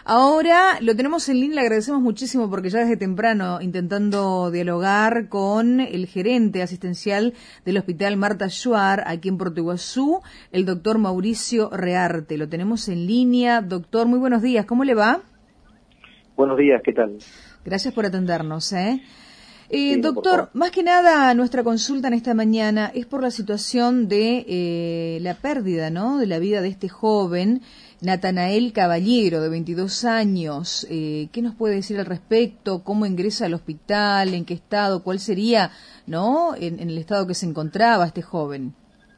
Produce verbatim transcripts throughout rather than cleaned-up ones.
Ahora lo tenemos en línea, le agradecemos muchísimo porque ya desde temprano intentando dialogar con el gerente asistencial del Hospital Marta Juar, aquí en Puerto Iguazú, el doctor Mauricio Rearte. Lo tenemos en línea. Doctor, muy buenos días, ¿cómo le va? Buenos días, ¿qué tal? Gracias por atendernos, ¿eh? Eh, Sí, no, doctor, más que nada nuestra consulta en esta mañana es por la situación de eh, la pérdida, ¿no?, de la vida de este joven, Natanael Caballero, de veintidós años. Eh, ¿Qué nos puede decir al respecto? ¿Cómo ingresa al hospital? ¿En qué estado? ¿Cuál sería, no, en, en el estado que se encontraba este joven?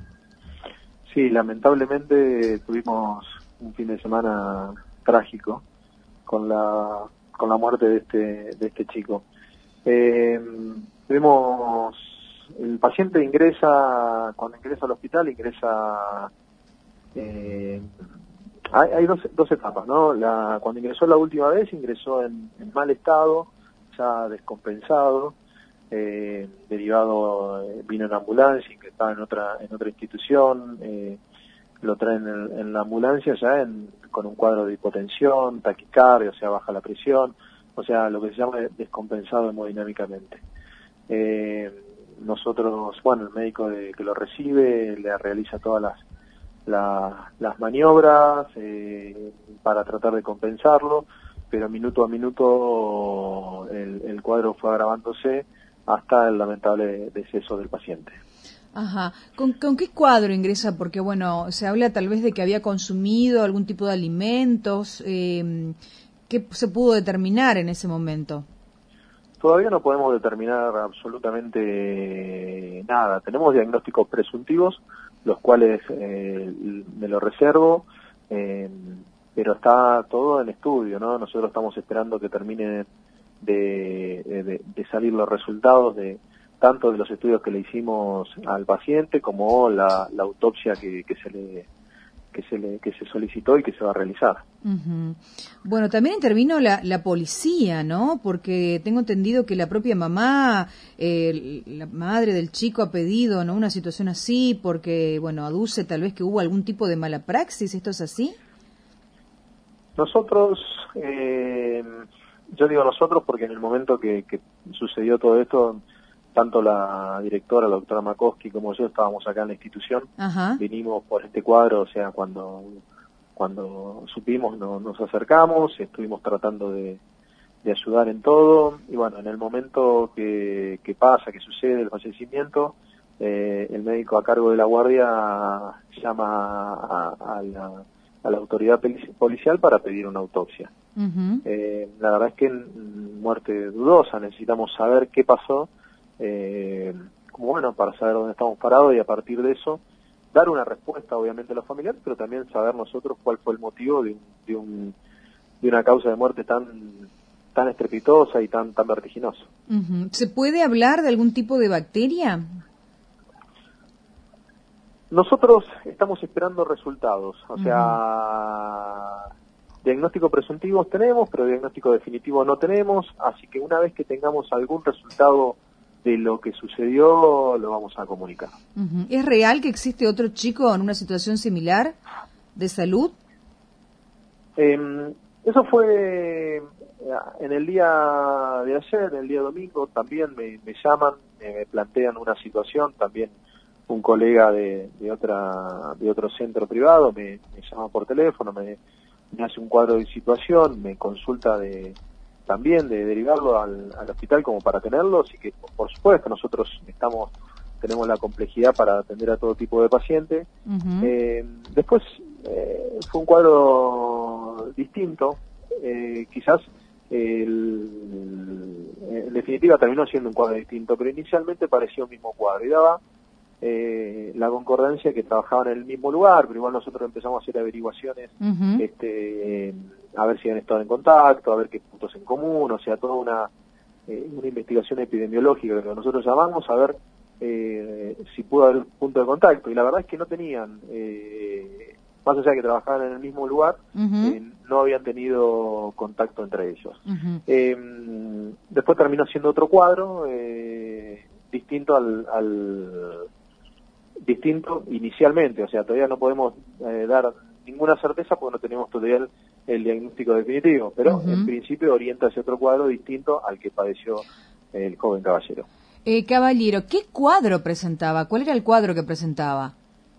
Sí, lamentablemente tuvimos un fin de semana trágico con la con la muerte de este de este chico. Eh, tuvimos el paciente ingresa cuando ingresa al hospital ingresa eh, hay, hay dos, dos etapas, ¿no? La, cuando ingresó la última vez ingresó en, en mal estado, ya descompensado, eh, derivado, eh, vino en ambulancia, ingresaba en otra en otra institución, eh, lo traen en, en la ambulancia ya en, con un cuadro de hipotensión, taquicardia, o sea, baja la presión, o sea, lo que se llama descompensado hemodinámicamente. Eh, nosotros, bueno, el médico de, que lo recibe le realiza todas las la, las maniobras eh, para tratar de compensarlo, pero minuto a minuto el, el cuadro fue agravándose hasta el lamentable deceso del paciente. Ajá. ¿Con, ¿Con qué cuadro ingresa? Porque, bueno, se habla tal vez de que había consumido algún tipo de alimentos. Eh, ¿Qué se pudo determinar en ese momento? Todavía no podemos determinar absolutamente nada. Tenemos diagnósticos presuntivos, los cuales eh, me lo reservo, eh, pero está todo en estudio, ¿no? Nosotros estamos esperando que termine de, de, de salir los resultados de tanto de los estudios que le hicimos al paciente como la, la autopsia que, que se le que se le que se solicitó y que se va a realizar. Uh-huh. Bueno, también intervino la, la policía, ¿no? Porque tengo entendido que la propia mamá, eh, la madre del chico ha pedido, ¿no?, una situación así porque, bueno, aduce tal vez que hubo algún tipo de mala praxis. ¿Esto es así? Nosotros, eh, yo digo nosotros porque en el momento que, que sucedió todo esto, tanto la directora, la doctora Makoski, como yo estábamos acá en la institución. Ajá. Vinimos por este cuadro, o sea, cuando cuando supimos no, nos acercamos, estuvimos tratando de, de ayudar en todo, y bueno, en el momento que, que pasa, que sucede el fallecimiento, eh, el médico a cargo de la guardia llama a, a, la, a la autoridad policial para pedir una autopsia. Uh-huh. Eh, la verdad es que muerte dudosa, necesitamos saber qué pasó, Eh, como bueno, para saber dónde estamos parados y a partir de eso dar una respuesta obviamente a los familiares, pero también saber nosotros cuál fue el motivo de, un, de, un, de una causa de muerte tan tan estrepitosa y tan tan vertiginosa. Uh-huh. ¿Se puede hablar de algún tipo de bacteria? Nosotros estamos esperando resultados, o uh-huh. sea, diagnóstico presuntivos tenemos, pero diagnóstico definitivo no tenemos, así que una vez que tengamos algún resultado de lo que sucedió, lo vamos a comunicar. Uh-huh. ¿Es real que existe otro chico en una situación similar de salud? Eh, eso fue en el día de ayer, en el día domingo, también me, me llaman, me plantean una situación, también un colega de, de otra de otro centro privado me, me llama por teléfono, me, me hace un cuadro de situación, me consulta de también de derivarlo al, al hospital como para tenerlo, así que por supuesto nosotros estamos tenemos la complejidad para atender a todo tipo de pacientes. Uh-huh. Eh, después eh, fue un cuadro distinto, eh, quizás el, en definitiva terminó siendo un cuadro distinto, pero inicialmente parecía un mismo cuadro y daba eh, la concordancia que trabajaban en el mismo lugar, pero igual nosotros empezamos a hacer averiguaciones, uh-huh. este, eh, a ver si han estado en contacto, a ver qué puntos en común, o sea, toda una, eh, una investigación epidemiológica que nosotros llamamos, a ver eh, si pudo haber un punto de contacto, y la verdad es que no tenían, eh, más allá de que trabajaban en el mismo lugar, uh-huh. eh, no habían tenido contacto entre ellos. Uh-huh. Eh, después terminó siendo otro cuadro, eh, distinto al, al distinto inicialmente, o sea, todavía no podemos eh, dar ninguna certeza porque no tenemos todavía el, el diagnóstico definitivo, pero Uh-huh. en principio orienta hacia otro cuadro distinto al que padeció el joven caballero. Eh, caballero, ¿qué cuadro presentaba? ¿Cuál era el cuadro que presentaba?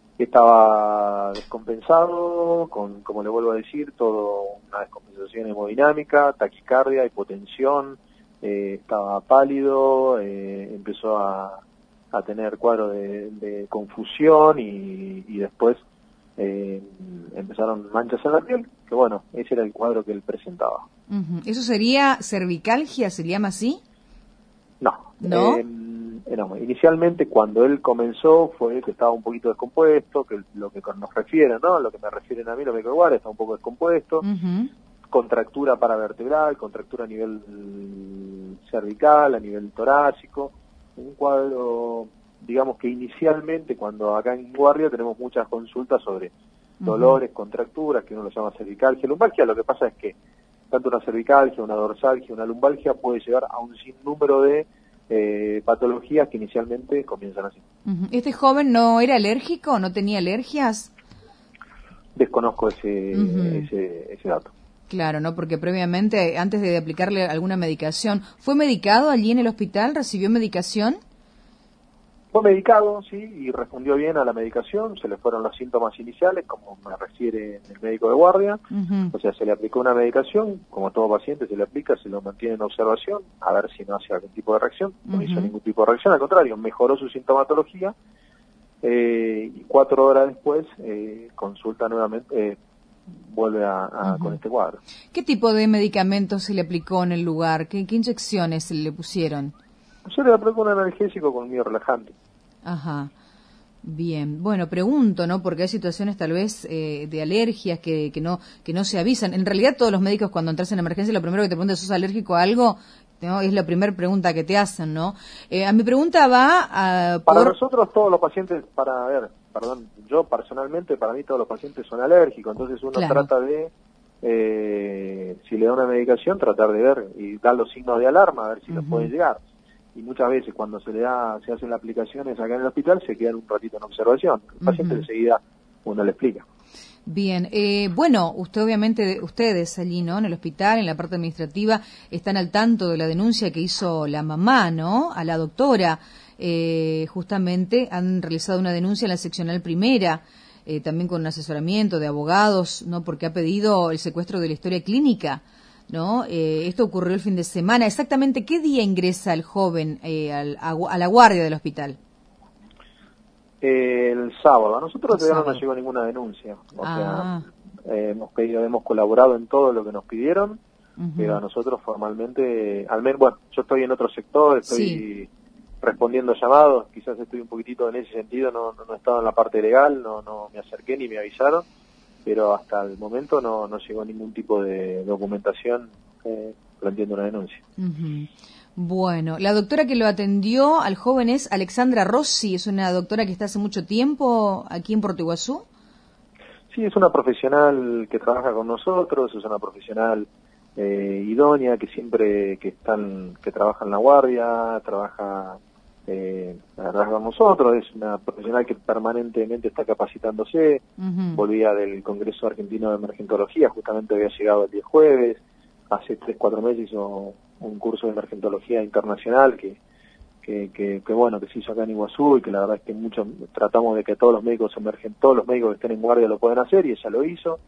Estaba descompensado, con, como le vuelvo a decir, todo una descompensación hemodinámica, taquicardia, hipotensión, eh, estaba pálido, eh, empezó a, a tener cuadro de, de confusión y, y después eh, empezaron manchas en la piel, que bueno, ese era el cuadro que él presentaba. Uh-huh. ¿Eso sería cervicalgia, se llama así? No, ¿No? Eh, no, inicialmente cuando él comenzó fue que estaba un poquito descompuesto, que lo que nos refieren, ¿no? Lo que me refieren a mí, los médicos de guardia, está un poco descompuesto, Uh-huh. contractura paravertebral, contractura a nivel cervical, a nivel torácico, un cuadro, digamos que inicialmente cuando acá en guardia tenemos muchas consultas sobre dolores, uh-huh. contracturas, que uno lo llama cervicalgia, lumbalgia, lo que pasa es que tanto una cervicalgia, una dorsalgia, una lumbalgia puede llegar a un sinnúmero de eh, patologías que inicialmente comienzan así. Uh-huh. ¿Este joven no era alérgico, no tenía alergias? Desconozco ese, uh-huh. ese, ese dato. Claro, ¿no? Porque previamente, antes de aplicarle alguna medicación, ¿fue medicado allí en el hospital? ¿Recibió medicación? Fue medicado, sí, y respondió bien a la medicación, se le fueron los síntomas iniciales, como me refiere el médico de guardia, uh-huh. o sea, se le aplicó una medicación, como a todo paciente se le aplica, se lo mantiene en observación, a ver si no hace algún tipo de reacción, no uh-huh. hizo ningún tipo de reacción, al contrario, mejoró su sintomatología, eh, y cuatro horas después eh, consulta nuevamente, eh, vuelve a, a uh-huh. con este cuadro. ¿Qué tipo de medicamentos se le aplicó en el lugar? ¿Qué, qué inyecciones se le pusieron? Yo le aplico un analgésico con miedo relajante. Ajá. Bien. Bueno, pregunto, ¿no? Porque hay situaciones tal vez eh, de alergias que, que no que no se avisan. En realidad todos los médicos cuando entras en emergencia lo primero que te preguntan es, ¿sos alérgico a algo? ¿No? Es la primera pregunta que te hacen, ¿no? Eh, a mi pregunta va a... Para por... nosotros todos los pacientes, para ver, perdón, yo personalmente, para mí todos los pacientes son alérgicos, entonces uno claro. trata de, eh, si le da una medicación, tratar de ver y dar los signos de alarma, a ver si uh-huh. los puede llegar. Y muchas veces cuando se le da, se hacen las aplicaciones acá en el hospital, se quedan un ratito en observación. El paciente uh-huh. enseguida uno le explica. Bien, eh, bueno, usted obviamente, ustedes allí, ¿no? En el hospital, en la parte administrativa, están al tanto de la denuncia que hizo la mamá, ¿no? A la doctora. Eh, justamente han realizado una denuncia en la seccional primera, eh, también con un asesoramiento de abogados, ¿no? Porque ha pedido el secuestro de la historia clínica. ¿No? Eh, esto ocurrió el fin de semana. Exactamente, ¿qué día ingresa el joven eh, al, a, a la guardia del hospital? El sábado. A nosotros el todavía sábado. no nos llegó ninguna denuncia. O ah. sea, eh, hemos pedido, hemos colaborado en todo lo que nos pidieron, uh-huh. pero a nosotros formalmente, al menos, bueno, yo estoy en otro sector, estoy sí. respondiendo llamados, quizás estoy un poquitito en ese sentido, no, no, no he estado en la parte legal, no, no me acerqué ni me avisaron, pero hasta el momento no, no llegó ningún tipo de documentación eh, planteando una denuncia. Uh-huh. Bueno, la doctora que lo atendió al joven es Alexandra Rossi, es una doctora que está hace mucho tiempo aquí en Puerto Iguazú. Sí, es una profesional que trabaja con nosotros, es una profesional eh, idónea que siempre que están que trabaja en la guardia, trabaja Eh, trabaja con nosotros, es una profesional que permanentemente está capacitándose, uh-huh. volvía del Congreso Argentino de Emergentología, justamente había llegado el día jueves, hace tres, cuatro meses hizo un curso de emergentología internacional que, que, que, que bueno, que se hizo acá en Iguazú y que la verdad es que mucho tratamos de que todos los médicos emergen, todos los médicos que estén en guardia lo puedan hacer y ella lo hizo.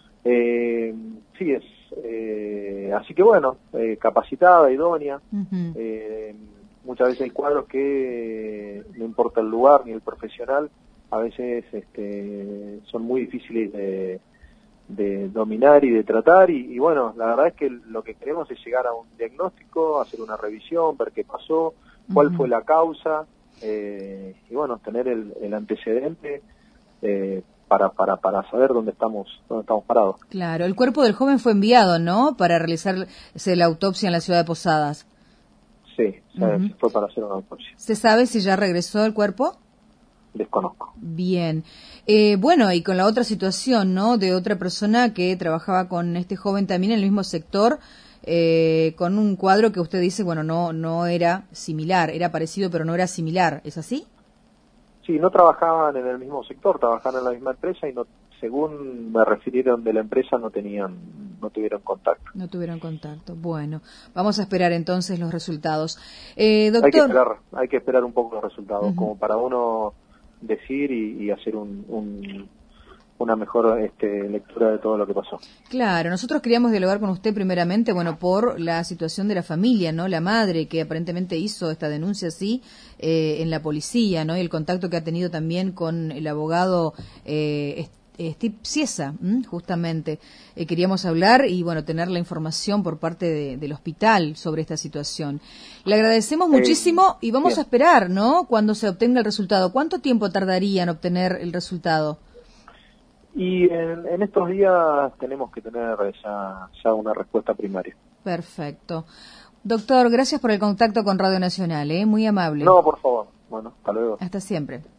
Eh, sí, es, eh, así que bueno, eh, capacitada, idónea, uh-huh. eh, muchas veces hay cuadros que no importa el lugar ni el profesional, a veces este, son muy difíciles de, de dominar y de tratar y, y bueno, la verdad es que lo que queremos es llegar a un diagnóstico, hacer una revisión, ver qué pasó, cuál uh-huh. fue la causa eh, y bueno, tener el, el antecedente eh, para, para, para saber dónde estamos, dónde estamos parados. Claro, el cuerpo del joven fue enviado, ¿no?, para realizarse la autopsia en la ciudad de Posadas. Sí, uh-huh. fue para hacer una autopsia. ¿Se sabe si ya regresó el cuerpo? Desconozco. Bien. Eh, bueno, y con la otra situación, ¿no?, de otra persona que trabajaba con este joven también en el mismo sector, eh, con un cuadro que usted dice, bueno, no no era similar, era parecido, pero no era similar, ¿es así? Sí, no trabajaban en el mismo sector, trabajaban en la misma empresa y no según me refirieron de la empresa, no tenían, no tuvieron contacto. No tuvieron contacto. Bueno, vamos a esperar entonces los resultados. Eh, doctor... Hay que esperar, hay que esperar un poco los resultados, uh-huh. como para uno decir y, y hacer un, un, una mejor este, lectura de todo lo que pasó. Claro, nosotros queríamos dialogar con usted primeramente, bueno, por la situación de la familia, ¿no? La madre que aparentemente hizo esta denuncia, sí, eh, en la policía, ¿no? Y el contacto que ha tenido también con el abogado eh, Steve Ciesa, ¿m? justamente. Eh, queríamos hablar y, bueno, tener la información por parte de, del hospital sobre esta situación. Le agradecemos muchísimo y vamos bien. a esperar, ¿no? Cuando se obtenga el resultado. ¿Cuánto tiempo tardaría en obtener el resultado? Y en, en estos días tenemos que tener ya, ya una respuesta primaria. Perfecto. Doctor, gracias por el contacto con Radio Nacional, ¿eh? Muy amable. No, por favor. Bueno, hasta luego. Hasta siempre.